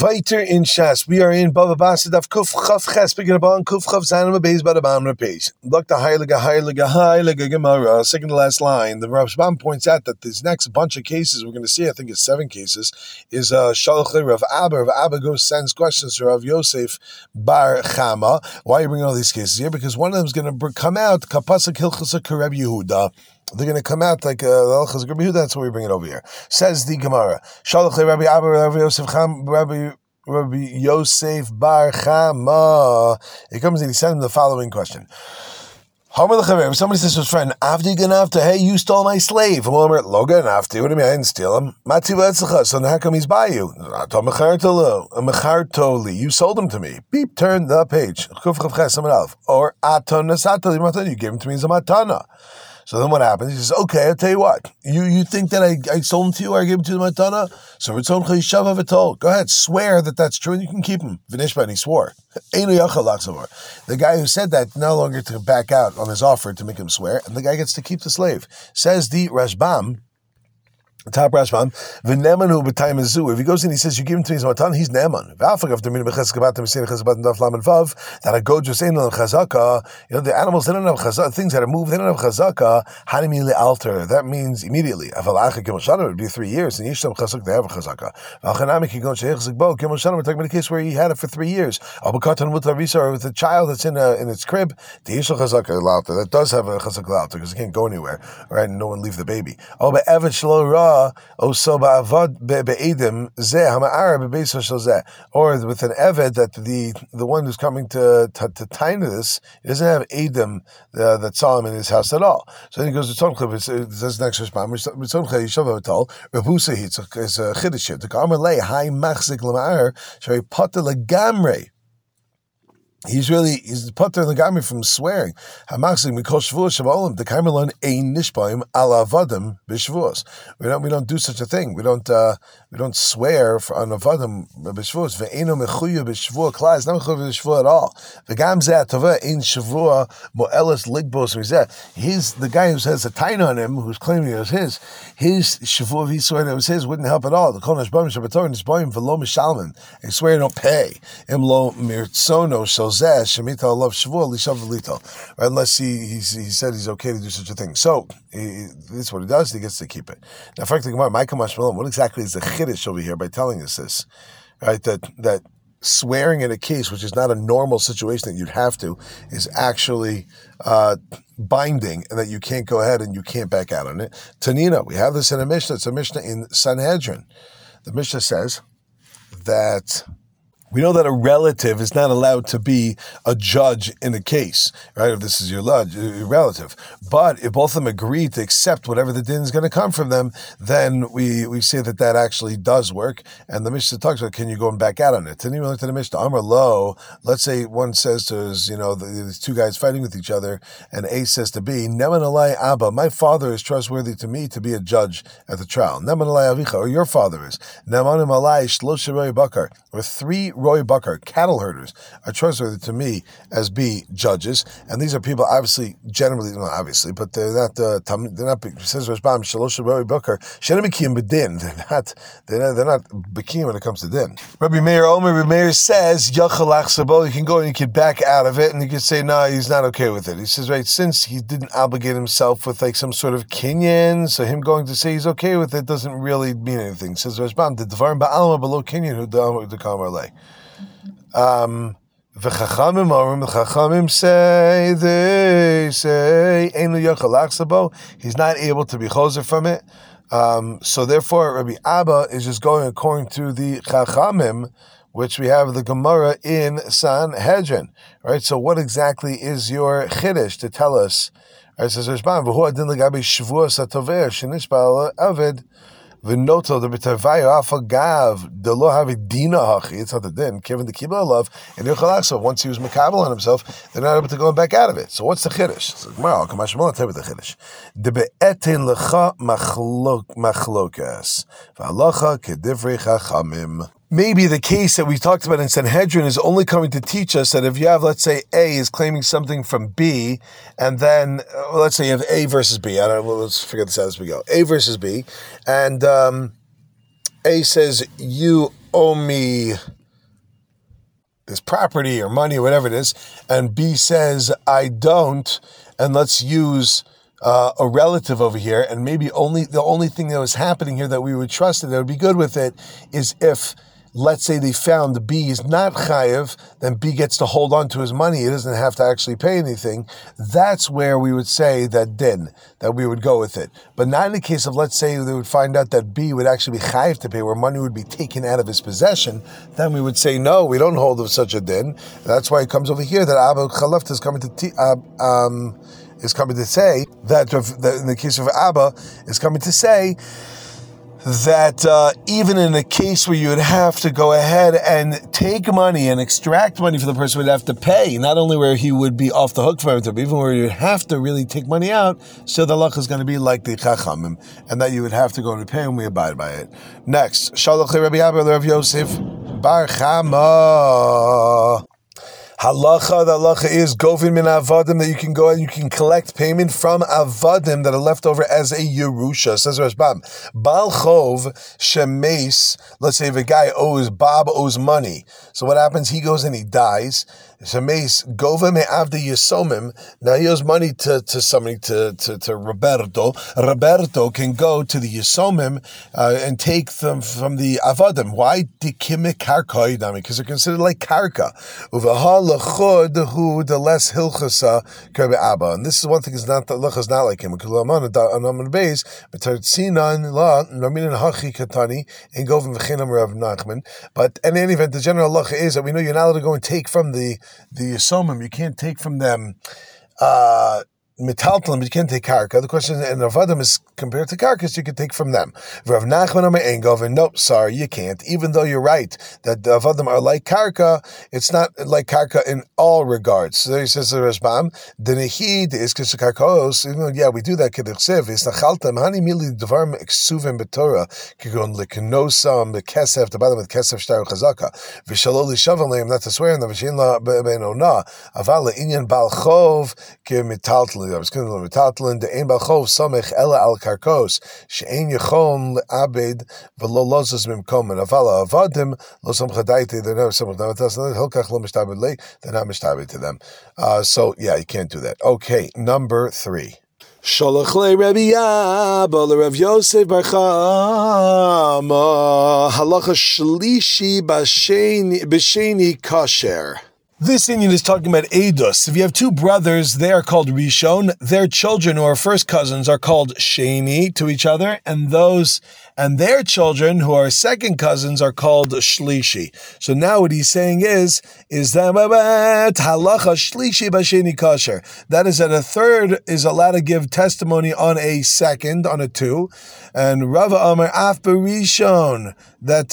Weiter in Shas, we are in Bava Basra Daf Kuf Chav Ches, picking up on Kuf Chav Zanim Beis Badabam Repeat. Look, the Heilige Gemara, second to last line. The Rashbam points out that this next bunch of cases we're going to see, I think it's 7 cases, is Shalach Rav Abba. Rav Abba goes sends questions to Rav Yosef Bar Chama. Why are you bringing all these cases here? Because one of them is going to come out Kapasik Hilchasa Kareb Yehuda. They're going to come out like the Hilchas Rabbi Yehuda. That's why we bring it over here. Says the Gemara, Shalach Rabbi Abba, Rabbi Yosef Cham, Rabbi Yosef Bar Chama. He comes and he sends him the following question. Somebody says to his friend, Avdi Ganavta, hey, you stole my slave. Loga Ganavta, what do you mean? I didn't steal him. So how come he's by you? You sold him to me. Beep, turn the page. Or you gave him to me as a matana. So then what happens? He says, okay, I'll tell you what. You think that I sold him to you or I gave him to the matana? So go ahead, swear that that's true and you can keep him. Vinishba, and he swore. The guy who said that no longer to back out on his offer to make him swear, and the guy gets to keep the slave. Says the Rashbam, top Rashbam, v'nemanu b'tayim azu. If he goes in, he says, "You give him to me as matan," he's neman. That a goat just ain't on chazaka. The animals, they don't have chazaka. Things that are moved, they don't have chazaka. Hanimi le'alter. That means immediately. It would be 3 years, and yishtam chazak they have a chazaka. We're talking about a case where he had it for 3 years. Or with a child that's in its crib, that does have a chazaka because it can't go anywhere, right? And no one leave the baby. Or with an eved that the one who's coming to tie into this, he doesn't have Adam that saw him in his house at all. So then he goes to Tonchlev. It says next Rishbam, Rebusa is a chiddush. The Kamar lay high machzik l'ma'ar shari pata legamre. He's putter the gamri from swearing. Hamaxing mikol shvuos shavaolim the kamelon ein nishbaim ala avadim b'shvuos. We don't do such a thing. We don't swear on avadim b'shvuos. Ve'eno mechuya b'shvuah klai. It's not mechuya b'shvuah at all. V'gam zeh tova ein shvuah moelis ligbos mizeh. He's the guy who has a taina on him, who's claiming it was his. His shvuah, he swore it was his, wouldn't help at all. The kol nishbaim shabator nishbaim v'lo mishalman. He swear don't pay. Im lo mirtzono shel. Unless he said he's okay to do such a thing. So this is what he does. He gets to keep it. Now, frankly, what exactly is the chiddush over here by telling us this? Right, that swearing in a case which is not a normal situation that you'd have to is actually binding, and that you can't go ahead and you can't back out on it. Tanina, we have this in a Mishnah. It's a Mishnah in Sanhedrin. The Mishnah says that we know that a relative is not allowed to be a judge in a case, right? If this is your relative. But if both of them agree to accept whatever the din is going to come from them, then we say that actually does work. And the Mishnah talks about, can you go and back out on it? Then you look to the Mishnah, Amar Lo, let's say one says to his, these two guys fighting with each other, and A says to B, Neman alai Abba, my father is trustworthy to me to be a judge at the trial. Neman alai Avicha, or your father is. Nemanim alai Shlosha Roy Bakar, or 3 Roy Bakar, cattle herders, are trustworthy to me as be judges, and these are people obviously, generally, not obviously, but they're not. Says Rashbam, Shalosh Roy Bakar, Shenemikim Bedin. They're not Bekim when it comes to din. Rabbi Meir says Yachalach Sabo. You can go and you can back out of it, and you can say no, he's not okay with it. He says, right, since he didn't obligate himself with like some sort of kinyan, so him going to say he's okay with it doesn't really mean anything. Says Rashbam, the Dvarim Ba'alma below kinyan who the Kamar lay. The Chachamim say Einu Yachalach Sabo. He's not able to be choser from it. So therefore, Rabbi Abba is just going according to the Chachamim, which we have the Gemara in Sanhedrin. Right. So what exactly is your chiddush to tell us? Right, says Rashbam, v'hu adin legabi shvuas hatover shenishbal aved. V'noto the b'tavayu afagav the lo have dina hachi. It's not the din. Given the kibbutz love and yochalachso. Once he was makabel on himself, they're not able to go back out of it. So what's the chiddush? So Gemara, I'll tell you the chiddush. The be'etin lecha machlokas v'halacha kedivrei chachamim. Maybe the case that we talked about in Sanhedrin is only coming to teach us that if you have, let's say, A is claiming something from B, and then, let's say you have A versus B. Let's figure this out as we go. A versus B, and A says, you owe me this property or money or whatever it is, and B says, I don't, and let's use a relative over here, and maybe the only thing that was happening here that we would trust and that would be good with it is if, let's say they found B is not chayiv, then B gets to hold on to his money. He doesn't have to actually pay anything. That's where we would say that we would go with it. But not in the case of, let's say they would find out that B would actually be chayiv to pay, where money would be taken out of his possession. Then we would say, no, we don't hold of such a din. And that's why it comes over here that Abba Chalafta is coming to say that in the case of Abba is coming to say that even in a case where you would have to go ahead and take money and extract money for the person who would have to pay, not only where he would be off the hook for it, but even where you would have to really take money out, so the halacha is going to be like the Chachamim, and that you would have to go and pay, and we abide by it. Next, Shalach Rabbi Abba Rav Yosef Bar Chama. Halacha, the halacha is govin min avadim, that you can go and you can collect payment from avadim that are left over as a yerusha. Says Rashbam, Bal Chov shemes. Let's say if a guy Bob owes money. So what happens? He goes and he dies. Shemes gova me'avdi yisomim. Now he owes money to somebody, to Roberto. Roberto can go to the yisomim and take them from the avadim. Why? Dikime karka, because they're considered like karka. Lechod who the less hilchasa kerbe abba, and this is one thing is not that lechas not like him. Because Laman Anaman Beis Betartzinan La Naminan Hachi Katani and Govim V'chinam Rav Nachman. But in any event, the general halacha is that we know you're not allowed to go and take from the yisomim. You can't take from them. Metaltalim, but you can't take karka. The question is, and avadim is compared to karka, so you can take from them. Rav Nachman Amar Engov, and nope, sorry, you can't. Even though you're right that the avadim are like karka, it's not like karka in all regards. So he says to Rashbam, the nehid is karkos. Even though, yeah, we do that. K'dersev is nachaltem hani mili dvarim eksuvim b'torah kigon leknosam bekesef the bottom with kesef shtar chazaka v'shaloli shavalem not to swear in the v'shin la benona aval inyan balchov k'metaltalim. I was going to metaltalin the ein balchov samech ela al karkos she'ein yachon le'abed v'lo lozos mimkom and avala avadim lo samchadayti. They're never some of them. Hilkach lo mishtabed le. They're not mishtabed to them. So yeah, you can't do that. Okay, number 3. Sholach le Rabbi Abba le Rav Yosef Bar Chama halacha shlishi b'sheni kasher. This Indian is talking about Eidos. If you have two brothers, they are called Rishon. Their children, who are first cousins, are called Sheni to each other, and their children, who are second cousins, are called Shlishi. So now what he's saying is that halacha Shlishi b'sheni kasher. That is that a third is allowed to give testimony on a second, on a two, and Rava Amar af b'Rishon, that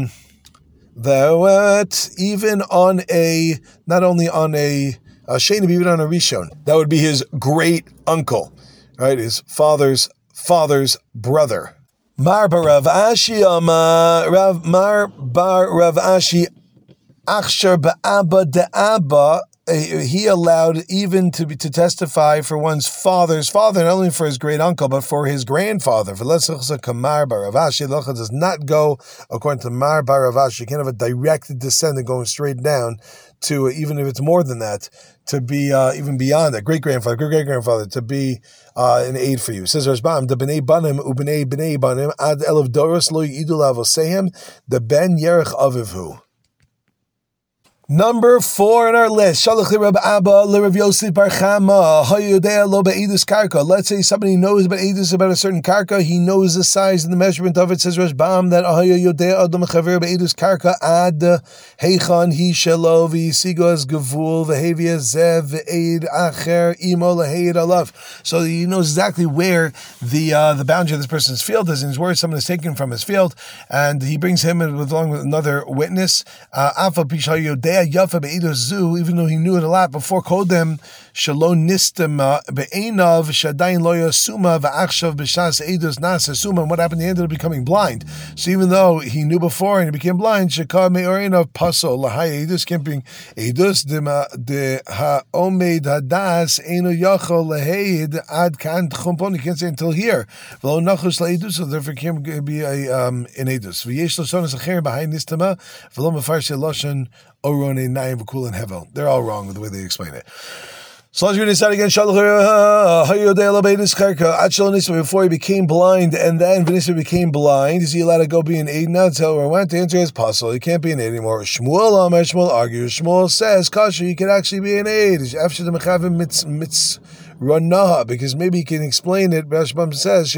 even on not only on a Sheni, but even on a Rishon, that would be his great uncle, right? His father's brother. Mar bar Rav Ashi Mar bar Rav Ashi Achshar ba'abba de'abba. He allowed even to testify for one's father's father, not only for his great uncle, but for his grandfather. Mar bar Rav Ashi does not go according to Mar bar Rav Ashi. You can't have a direct descendant going straight down to, even if it's more than that, to be even beyond that, great-great-grandfather, to be an aid for you. It says Rashbam, the b'nei banim u'b'nei b'nei banim ad elav doros lo yidu lavosehem the ben yerech avivu. Number 4 on our list. Shalach li Rabbi Abba li Rav Yosef Bar Chama hayodea lo be'edus karka. Let's say somebody knows about edus, about a certain karka. He knows the size and the measurement of it. Says Rashbam that hayodea adam chaver be'edus karka ad heichan hi shelo v'yisigos gavul v'hevia zev v'eid acher imo leheid alav. So he knows exactly where the boundary of this person's field is. In his words, someone is taken from his field, and he brings him along with another witness. Afa pish hayodea even though he knew it a lot before Kodem, Shalom Nistema Be'enav Shadain Loya Suma Va'achshav B'Shas Eidos Nasa Suma. And what happened? He ended up becoming blind. So even though he knew before and he became blind, Shekar Me'orenav Paso Lahai Eidos can't bring Eidos de Ha'omed Hadas Eino Yachol Leheid Ad Kan Chumpon. You can't say until here. V'lo Nachus LaEidus, so therefore it can't be an Eidos. V'yesh Loshon Zacher behind Nistema V'lo Mefarsh Loshon Orone Naim V'Kulan Hevel. They're all wrong with the way they explain it. So let's read this out again. Before he became blind, and then Vinisa became blind, is he allowed to go be an aid now? Tell where I went. The answer is possible. He can't be an aid anymore. Shmuel argues. Shmuel says, Kasha, he could actually be an aid. Because maybe he can explain it. Rashbam says,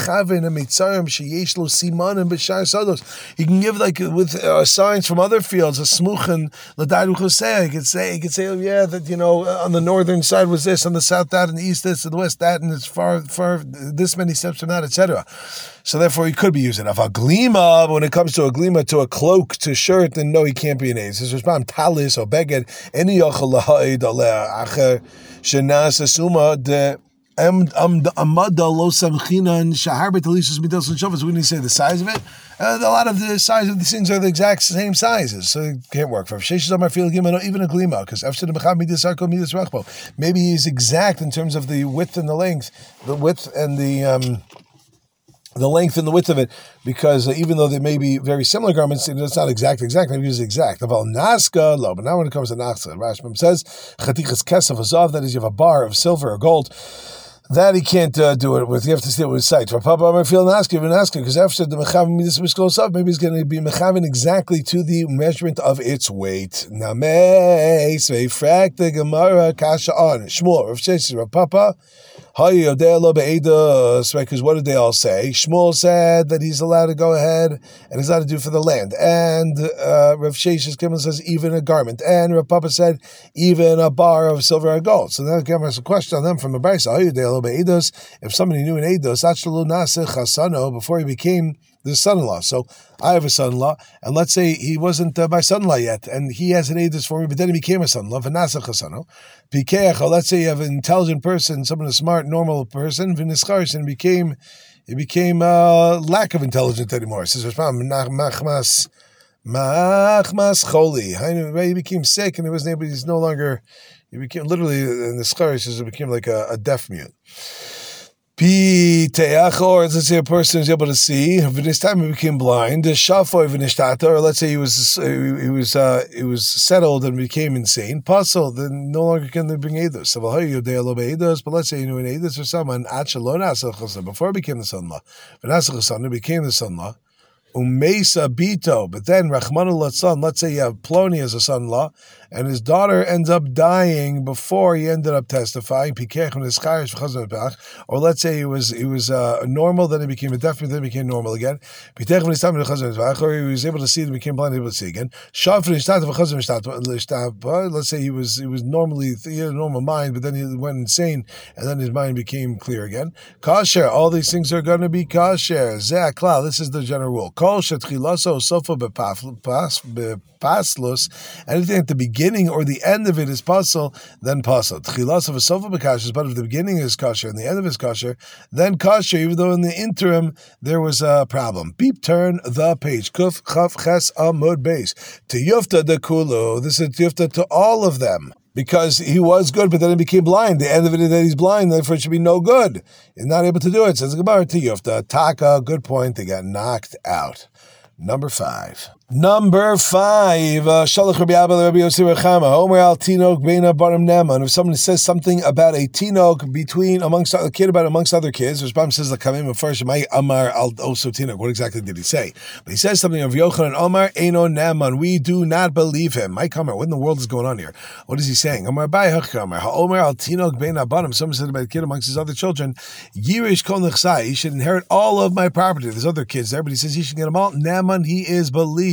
he can give like with signs from other fields, a smuchen, he could say, oh yeah, that on the northern side was this, on the south that, and the east this, and the west that, and it's far this many steps from that, etc. So therefore, he could be using a glima. But when it comes to a glima, to a cloak, to shirt, then no, he can't be an aid. Says Rashbam, talis or beged any yochel lahaid aleh acher. Shenas asuma de amada lo samchinan shaharbet alisus midos and shavas. When you say the size of it, a lot of the size of these things are the exact same sizes, so it can't work. For sheshes amar fil gimel, even a glima, because after the mecham midas arko midas rachbo, maybe he's exact in terms of the width and the length, the width and the length and the width of it, because even though they may be very similar garments, it's not exact, maybe it's exact. But now when it comes to naska, Rashbam says, chatichas kesef azav, that is, you have a bar of silver or gold, that he can't do it with. You have to see it with sight. For Papa, I'm feeling asking, because after the mechavin midas miskos up, maybe he's going to be mechavin exactly to the measurement of its weight. Namei sveifrak the Gemara kasha on Shmuel. Rav Sheshes Rav Papa. Because what did they all say? Shmuel said that he's allowed to go ahead and he's allowed to do for the land. And Rav Sheshes Kimmel says even a garment. And Rav Papa said even a bar of silver and gold. So now Gemara has a question on them from the Brisa. If somebody knew an Eidos, before he became the son-in-law. So I have a son-in-law, and let's say he wasn't my son-in-law yet, and he has an Eidos for me, but then he became a son-in-law. Let's say you have an intelligent person, someone a smart, normal person, and he became lack of intelligence anymore. It says Machmas Choli. He became sick, and he's no longer. He became literally in the schar. Says it became like a deaf mute. Or let's say a person is able to see. This time he became blind. Or let's say he was settled and became insane. Puzzle, then no longer can they bring eidos. But let's say you knew an eidos for someone before he became the son-in-law. He became the son-in-law. Umesa Bito, but then Rachmanu son, let's say you have Ploni as a son-in-law, and his daughter ends up dying before he ended up testifying. Or let's say he was normal, then he became a deaf, then he became normal again. Or he was able to see, then became blind, able to see again. Let's say he was normally, he had a normal mind, but then he went insane, and then his mind became clear again. Kasher, all these things are going to be kasher. Ze'akla, this is the general rule. Anything at the beginning or the end of it is pasal, then pasal. Tchilas of a sofa bekasher, but if the beginning is kosher and the end of it is kosher, then kosher, even though in the interim there was a problem. Beep, turn the page. Kuf, chaf, ches, amud, base. Tiyufta de kulu. This is tiyufta to all of them. Because he was good, but then he became blind. The end of it is that he's blind, therefore it should be no good. He's not able to do it. Says the Gemara, Tiyufta, Taka, good point, they got knocked out. Number 5. Shalach Rabbi Abba Rabbi Yossi Rechama. Omer al Tinok Beina Barim Neman. If someone says something about a Tinok amongst other kids, Rashbam says the Kamim first. May Amar al Oso Tinok. What exactly did he say? But he says something of Yochanan Omar Eino Neman. We do not believe him. Mike Amar. What in the world is going on here? What is he saying? Omar Bai Hachkamar. Omer al Tinok Beina Barim. Someone said about a kid amongst his other children. Yirish Kol Nechsai. He should inherit all of my property. There's other kids there, but he says he should get them all. Neman. He is believed.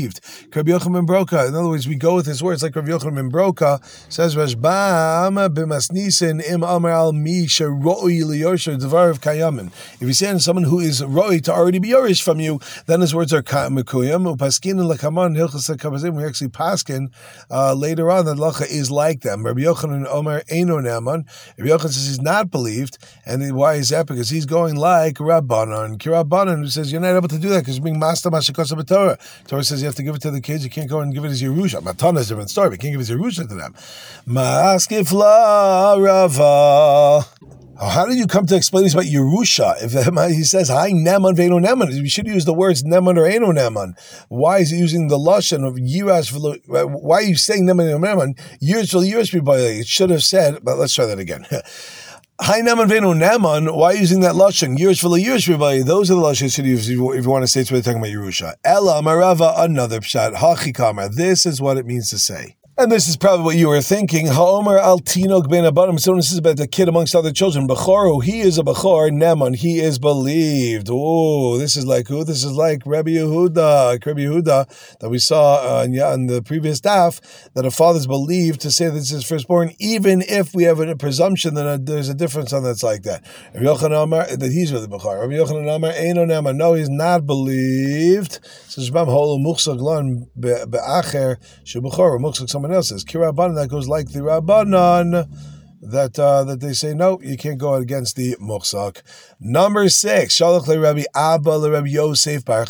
believed. Rabbi Yochanan ben Broka. In other words, we go with his words like Rabbi Yochanan ben Broka says, Rashbam b'masnisin im amar al mi sheroi liyorsher devar kayamin. If you say to someone who is roi to already be yorish from you, then his words are mekuyam. Upaskin lekaman hilchas kabazim. We actually paskin later on that lacha is like them. Rabbi Yochanan Omer Eino Naman. Rabbi Yochanan says he's not believed, and why is that? Because he's going like Rabbanan, Kirabbanan, who says you're not able to do that because you're being master mashikosa b'Torah. Torah says you have to give it to the kids. You can't go and give it as Yerusha. Matana is a different story. But you can't give it as Yerusha to them. Maskifla Rava. How did you come to explain this about Yerusha? If he says, Hi, Neman, Ve'eno Neman, you should use the words Neman or Eno Neman. Why is he using the Lashon of Yirash? Why are you saying Neman or Neman? Years for years, it should have said, but let's try that again. Hi, Neman, Ve'eno Neman. Why are you using that Lashon? Years for years, those are the Lashon you should use if you want to say it's really talking about Yerusha. Ella Marava, another pshat. Hachikamar. This is what it means to say. And this is probably what you were thinking. Ha'omer al tinok ben abanim. So this is about the kid amongst other children. Bechor, he is a bechor. Neman, he is believed. Oh, this is like who? This is like Rabbi Yehuda that we saw in the previous daf, that a father's believed to say that this is firstborn, even if we have a presumption that there's a difference on that's like that. Rabbi Yochanan Amar, that he's really bechor. Rabbi Yochanan Amar, Eino Neman. No, he's not believed. So Shbam holo muchsag lan be'acher shu bechor, muchsag someone else says Kirabbanan, that goes like the Rabbanan that they say no, you can't go against the Muchsak. Number 6, Shalach le Rabbi Abba le Rabbi Yosef bar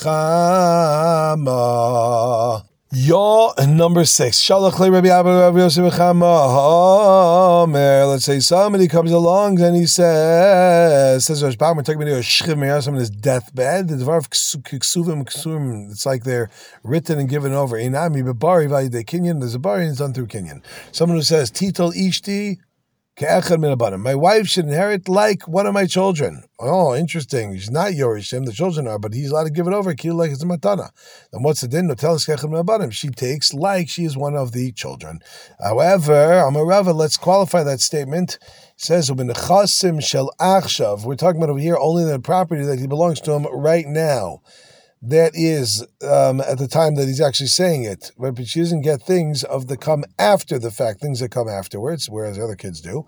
Chama. Number 6, Shalach le Rabbi Abba le Rabbi Yosef bar Chama. Let's say somebody comes along and he says Rashbam, we're talking about a shchiv, someone is deathbed. The dvar of ksuvim, it's like they're written and given over. Inami bebari valide kinyan. There's a bari and it's done through kinyan. Someone who says titol ishti ke'echad min abanim. My wife should inherit like one of my children. Oh, interesting. He's not Yorishim, the children are, but he's allowed to give it over. Kil like it's a matana. Then what's the din? No tell us ke'echad min abanim. She takes like she is one of the children. However, Amarava, let's qualify that statement. It says u'b'nechasim shel achshav. We're talking about over here only the property that he belongs to him right now. That is at the time that he's actually saying it. But she doesn't get things of the come after the fact, things that come afterwards, whereas the other kids do.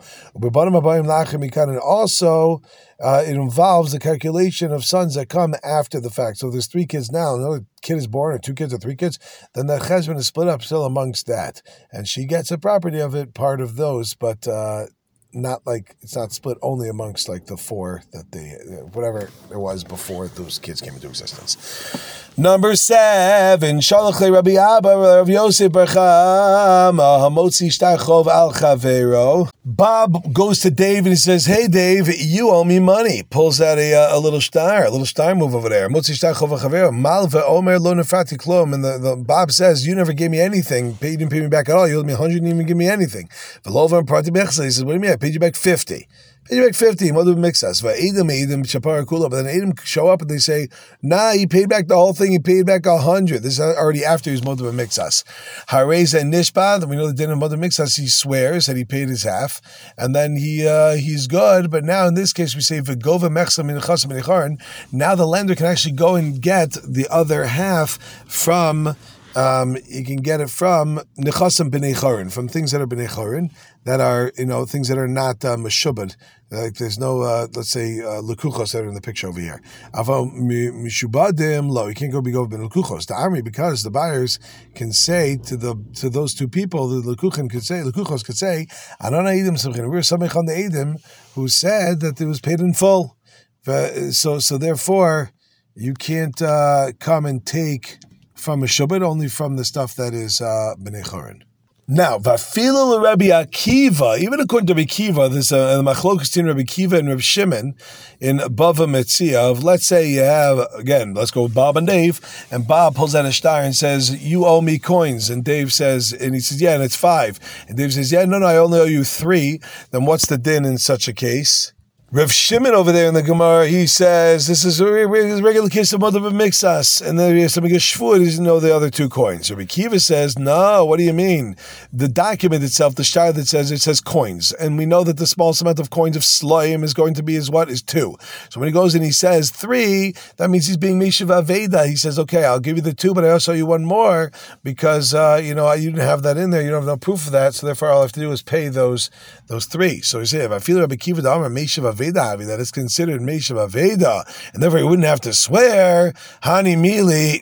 And also, it involves the calculation of sons that come after the fact. So there's 3 kids now, another kid is born, or 2 kids or 3 kids, then the cheshbon is split up still amongst that. And she gets a property of it, part of those, but not like it's not split only amongst like the 4 that they whatever there was before those kids came into existence. Number 7, Shalach le Rabbi Abba Rav Yosef bar Chama hamotzi shtar chov al chavero. Bob goes to Dave and he says, "Hey Dave, you owe me money." Pulls out a little star move over there. Motzi shtar chov al chavero. Mal ve'omer lo nefrati klum. And the Bob says, "You never gave me anything. You didn't pay me back at all. You owed me 100, you didn't even give me anything." V'lo v'amprati bechsa. He says, "What do you mean? I paid you back 50. Paid you back 50. What do we mix us? But then Edom show up and they say, "Nah, he paid back the whole thing. He paid back 100. This is already after he's Modav Mixas. Hareza and Nishbad, we know the din of Modav Mixas, he swears that he paid his half, and then he's good. But now in this case, we say V'gova Mechsa min Chasim min Echaron. Now the lender can actually go and get the other half from. You can get it from Nechasim b'nei Chorin, from things that are b'nei Chorin, that are, things that are not meshubad. Like there's no, let's say, lekuchos that are in the picture over here. Aval mishubadim lo, you can't go b'nei lekuchos. The army, because the buyers can say to those 2 people, the lekuchos could say, Anon Eidim Simchin. We were samech on the Eidim who said that it was paid in full. So therefore, you can't come and take from a shubad, only from the stuff that is b'nei Chorin. Now, Vafila Rabbi Akiva, even according to Rabbi Akiva, there's a machlokas between Rabbi Akiva and Rabbi Shimon in Bava Metzia of, let's say you have, again, let's go with Bob and Dave, and Bob pulls out a star and says, "You owe me coins," and Dave says, and he says, "Yeah, and it's 5. And Dave says, "Yeah, no, I only owe you 3. Then what's the din in such a case?" Rav Shimon over there in the Gemara, he says this is a regular case of Modav Mixas, and then he has to make a shvua. He doesn't know the other two coins. Rabbi Kiva says, no, what do you mean? The document itself, the shtar that says coins, and we know that the smallest amount of coins of Sloim is going to be is 2. So when he goes and he says 3, that means he's being Mishav Aveda. He says, okay, I'll give you the 2, but I also owe you 1 more because you didn't have that in there. You don't have no proof of that, so therefore all I have to do is pay those 3. So he said, if I feel Rabbi Kiva Damar Mishav Aveda, that is considered Meshav Aveda, and therefore he wouldn't have to swear. Hani Mili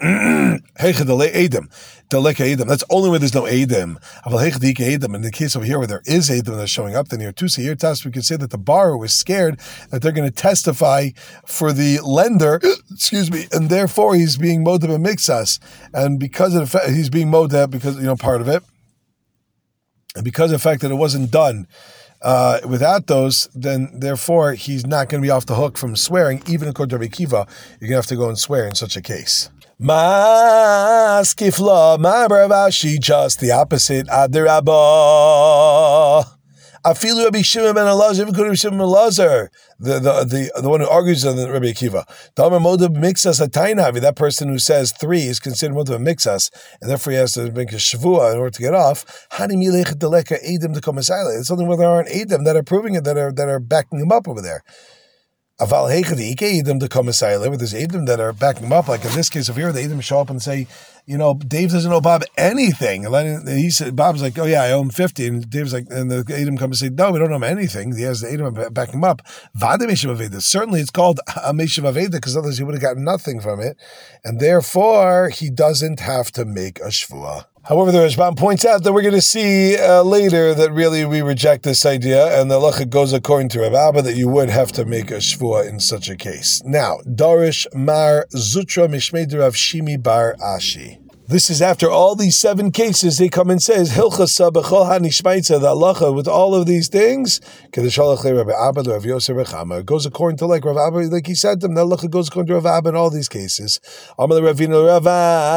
Edim. That's only where there's no Edim. In the case over here where there is Edim that's showing up, then here too. So here, we could say that the borrower was scared that they're going to testify for the lender, and therefore he's being Modeh Mixas, and because of the fact he's being Modeh because part of it, and because of the fact that it wasn't done without those, then therefore he's not going to be off the hook from swearing. Even according to Rabbi Kiva, you're going to have to go and swear in such a case. Maskifla, ma Ravashi, just the opposite. Adirabah. Afilu Rabbi Shimon ben Elazar, even Rabbi Shimon ben Elazar, the one who argues on the Rabbi Akiva. Damar Modav Mixas Atainavi, that person who says 3 is considered Modav Mixas, and therefore he has to make a Shavua in order to get off. Hani Milech Deleka Edim to Komisaila. It's something where there aren't Edim that are proving it, that are backing him up over there. Aval Hechadi Ike Edim to Komisaila, where there's Edim that are backing him up, like in this case of here, the Edim show up and say, Dave doesn't owe Bob anything. And he said, Bob's like, oh yeah, I owe him 50. And Dave's like, and the Edom comes and say, no, we don't owe him anything. He has the Edom back him up. Vada Meshav Aveda. Certainly it's called a Meshav Aveda because otherwise he would have gotten nothing from it. And therefore he doesn't have to make a Shvuah. However, the Rashbam points out that we're going to see later that really we reject this idea, and the halacha goes according to Rav Abba that you would have to make a shvuah in such a case. Now, Darish Mar Zutra Mishmei Rav Shimi Bar Ashi. This is after all these 7 cases, they come and says, Hilchasa b'chol hanishmaitza, the halacha with all of these things, kedushalach Rabbi Abba, Rav Yosef Rechama. It goes according to like Rav Abba, like he said to them, the halacha goes according to Rav Abba in all these cases. Amal Ravina Rav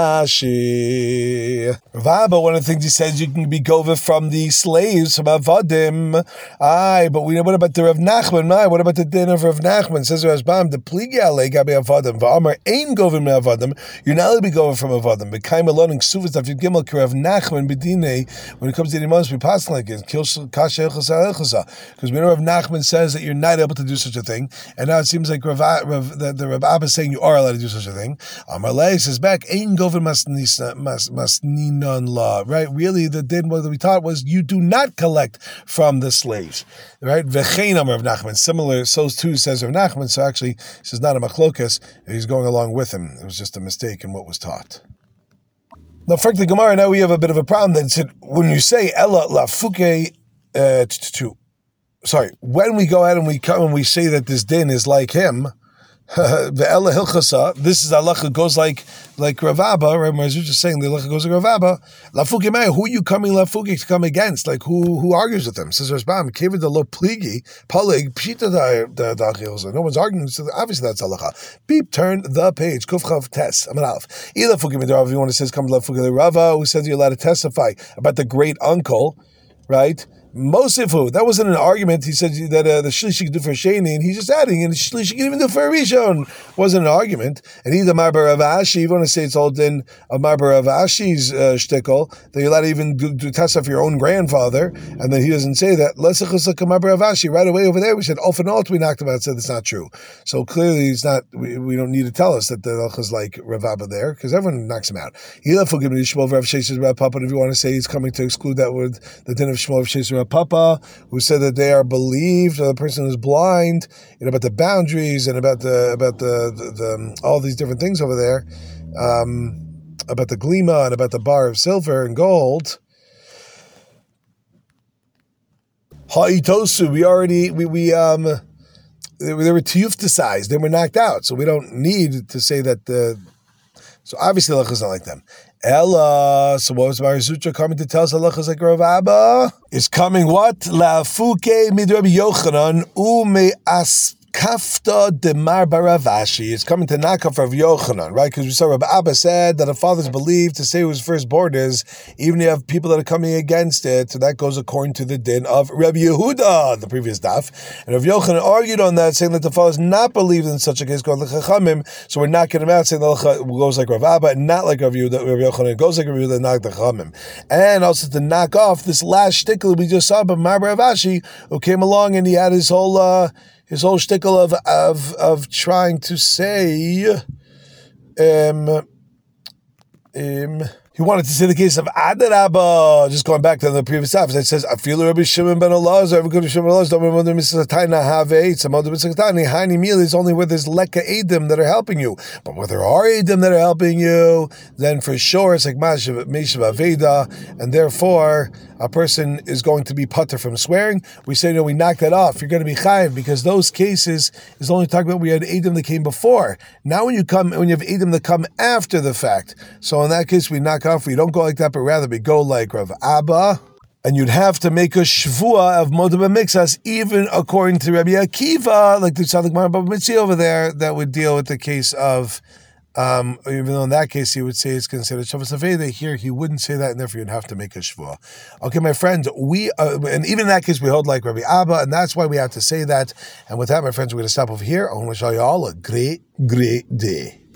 Ashi. Rav Abba, one of the things he says, you can be govah from the slaves, from Avadim. Aye, but what about the Rav Nachman? What about the din of Rav Nachman? Says Rav Bam, the pligi alei gabi Avadim. V'amar ein govah me Avadim. You're not allowed to be govah from Avadim. When it comes to the must be passing like it. Because we know Rav Nachman says that you're not able to do such a thing, and now it seems like the Rav Abba is saying you are allowed to do such a thing. Amalei says back, ain't govin masninan law, right? Really, the din what we taught was you do not collect from the slaves, right? V'chein Rav Nachman, similar. So too says Rav Nachman. So actually, he says not a machlokas. He's going along with him. It was just a mistake in what was taught. Now, for the Gemara, now we have a bit of a problem. That said, when you say Ella Lafuke, when we go ahead and we come and we say that this din is like him, the Ella Hilchasa, this is halacha goes like Rav Abba, right? Marzut just saying the halacha goes like Rav Abba. Lafuke Mei, who are you coming Lafuke to come against? Like who argues with him? Says Rashbam, Kevin the lo pligi, Palig, Pshita the Hilchasa. No one's arguing, so obviously that's halacha. Beep, turn the page. Kufchav Tes, Amalaf. Either Lafuke Mei, if you want to say, come to Lafuke the Rava, who says you're allowed to testify about the great uncle, right? Mosifu, that wasn't an argument. He said that the shlishi could do for Sheni, and he's just adding, and the shlishi can even do for Rishon. Wasn't an argument. And he's the Marbar Rav Ashi. You want to say it's all in a Marbar Rav Ashi's shtickle, that you're allowed to even do test for your own grandfather, and then he doesn't say that. Marbar Rav Ashi. Right away over there, we said, off and alt, we knocked him out and said it's not true. So clearly, it's not, we don't need to tell us that the Elch is like Rav Abba there, because everyone knocks him out. If you want to say he's coming to exclude that with the din of Shmuel Rav Sheshes Rav Papa, who said that they are believed, or the person who's blind, about the boundaries and about the all these different things over there, about the glima and about the bar of silver and gold. Ha'itosu, they were tiyuftasized, they were knocked out, so we don't need to say that so obviously halacha is not like them. Ella, so what was Marizutra coming to tell us halacha is like Rav Abba? Is coming what? Lafuke mid Rabbi Yochanan ume Kafta demar baravashi is coming to knock off Rav Yochanan, right? Because we saw Rav Abba said that a father's believed to say whose firstborn is, even if you have people that are coming against it. So that goes according to the din of Rav Yehuda, the previous daf. And Rav Yochanan argued on that, saying that the father's not believed in such a case called L'Chachamim. So we're knocking him out, saying that goes like Rav Abba, and not like Rav Yochanan. It goes like Rav Yehuda, not the Chachamim. And also to knock off this last shtickle we just saw, but Mar Baravashi, who came along and he had his whole shtickle of trying to say, he wanted to say the case of Adarabba, just going back to the previous stuff. It says, "Afilu Rabbi Shimon ben Elazar, every good Shimon ben Elazar, don't remember Misatayna have eight. Some other Misatayna Hani meal is only where there's Leka Edim that are helping you. But where there are Edim that are helping you, then for sure it's like Meshav Aveda, and therefore a person is going to be putter from swearing. We say no, we knock that off. You're going to be chayiv because those cases is only talking about we had Edim that came before. Now when you have Edim that come after the fact, so in that case we knock off. We don't go like that, but rather we go like Rav Abba, and you'd have to make a shvua of Moda B'Mixas, even according to Rabbi Akiva, like the Tzaddik Mar Baba Mitzi over there, that would deal with the case of, even though in that case he would say it's considered Shavas Aveda, here he wouldn't say that, and therefore you'd have to make a shvua. Okay, my friends, and even in that case we hold like Rabbi Abba, and that's why we have to say that. And with that, my friends, we're going to stop over here. I want to show you all a great, great day.